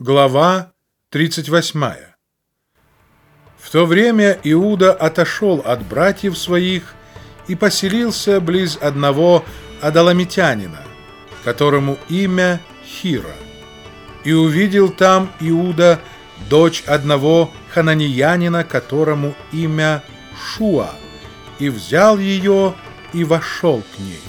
Глава 38. В то время Иуда отошел от братьев своих и поселился близ одного Адаламитянина, которому имя Хира. И увидел там Иуда дочь одного хананеянина, которому имя Шуа, и взял ее и вошел к ней.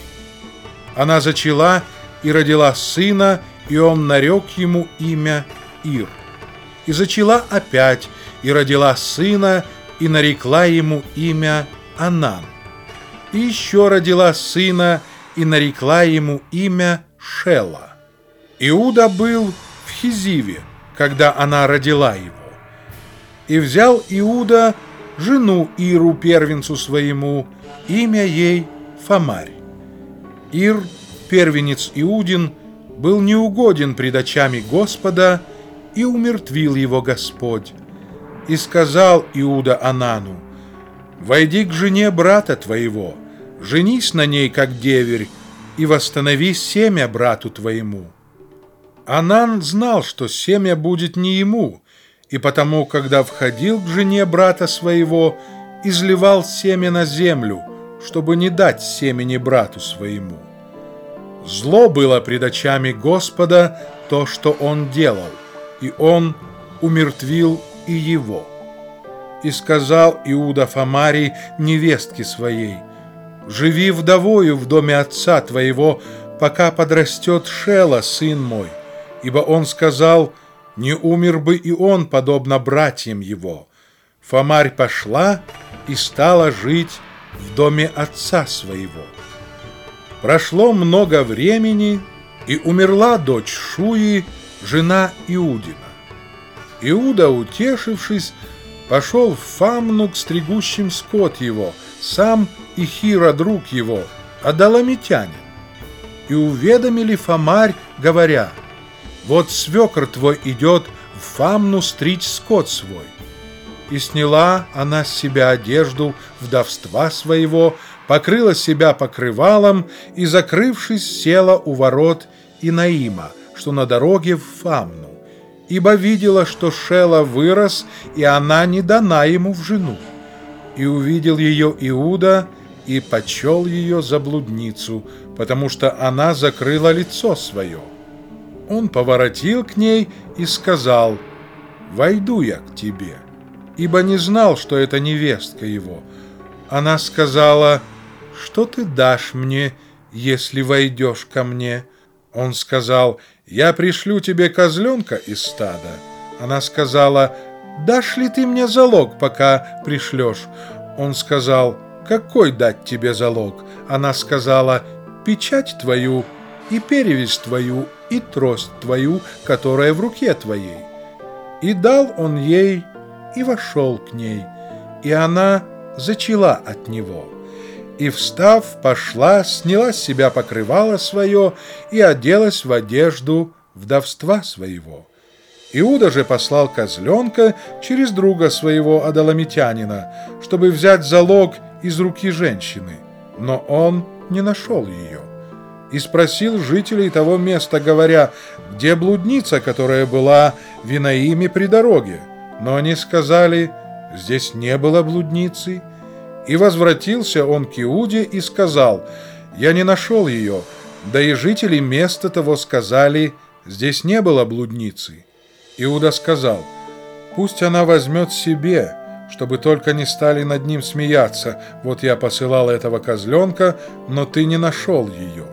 Она зачала и родила сына, и он нарек ему имя Ир. И зачала опять, и родила сына, и нарекла ему имя Анан. И еще родила сына, и нарекла ему имя Шела. Иуда был в Хизиве, когда она родила его. И взял Иуда жену Иру, первенцу своему, имя ей Фамарь. Ир, первенец Иудин, был неугоден пред очами Господа, и умертвил его Господь. И сказал Иуда Анану: «Войди к жене брата твоего, женись на ней, как деверь, и восстанови семя брату твоему». Анан знал, что семя будет не ему, и потому, когда входил к жене брата своего, изливал семя на землю, чтобы не дать семени брату своему. Зло было пред очами Господа то, что он делал, и он умертвил и его. И сказал Иуда Фамари, невестке своей: «Живи вдовою в доме отца твоего, пока подрастет Шела, сын мой». Ибо он сказал: «Не умер бы и он, подобно братьям его». Фамарь пошла и стала жить в доме отца своего. Прошло много времени, и умерла дочь Шуи, жена Иудина. Иуда, утешившись, пошел в Фамну к стригущим скот его, сам и Хира, друг его, Адаламитянин. И уведомили Фамарь, говоря: «Вот свекр твой идет в Фамну стричь скот свой». И сняла она с себя одежду вдовства своего, покрыла себя покрывалом и, закрывшись, села у ворот Инаима, что на дороге в Фамну, ибо видела, что Шела вырос, и она не дана ему в жену. И увидел ее Иуда, и почел ее за блудницу, потому что она закрыла лицо свое. Он поворотил к ней и сказал: «Войду я к тебе», ибо не знал, что это невестка его. Она сказала: «Что ты дашь мне, если войдешь ко мне?» Он сказал: «Я пришлю тебе козленка из стада». Она сказала: «Дашь ли ты мне залог, пока пришлешь?» Он сказал: «Какой дать тебе залог?» Она сказала: «Печать твою, и перевязь твою, и трость твою, которая в руке твоей». И дал он ей, и вошел к ней, и она зачала от него. И, встав, пошла, сняла с себя покрывало свое и оделась в одежду вдовства своего. Иуда же послал козленка через друга своего Адаламитянина, чтобы взять залог из руки женщины, но он не нашел ее. И спросил жителей того места, говоря: «Где блудница, которая была в Инаиме при дороге?» Но они сказали: «Здесь не было блудницы». И возвратился он к Иуде и сказал: «Я не нашел ее». Да и жители места того сказали: «Здесь не было блудницы». Иуда сказал: «Пусть она возьмет себе, чтобы только не стали над ним смеяться. Вот я посылал этого козленка, но ты не нашел ее».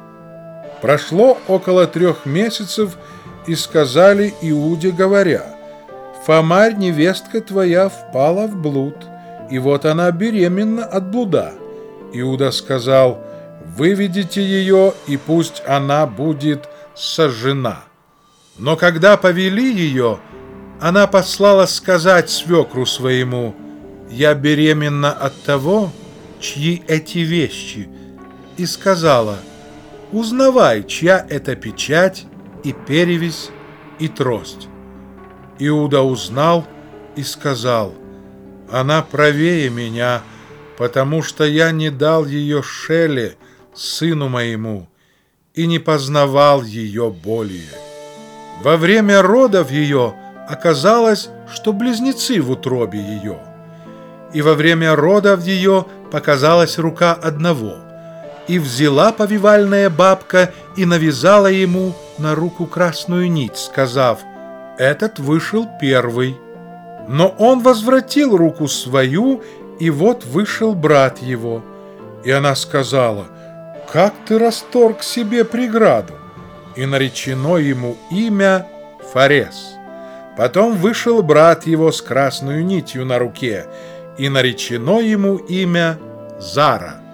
Прошло около 3 месяцев, и сказали Иуде, говоря: «Фамарь, невестка твоя, впала в блуд, и вот она беременна от блуда». Иуда сказал: «Выведите ее, и пусть она будет сожжена». Но когда повели ее, она послала сказать свекру своему: «Я беременна от того, чьи эти вещи», и сказала: «Узнавай, чья это печать, и перевязь, и трость». Иуда узнал и сказал: «Она правее меня, потому что я не дал ее Шеле, сыну моему, и не познавал ее более». Во время родов ее оказалось, что близнецы в утробе ее. И во время родов ее показалась рука одного, и взяла повивальная бабка и навязала ему на руку красную нить, сказав: «Этот вышел первый». Но он возвратил руку свою, и вот вышел брат его. И она сказала: «Как ты расторг себе преграду?» И наречено ему имя Фарес. Потом вышел брат его с красную нитью на руке, и наречено ему имя Зара.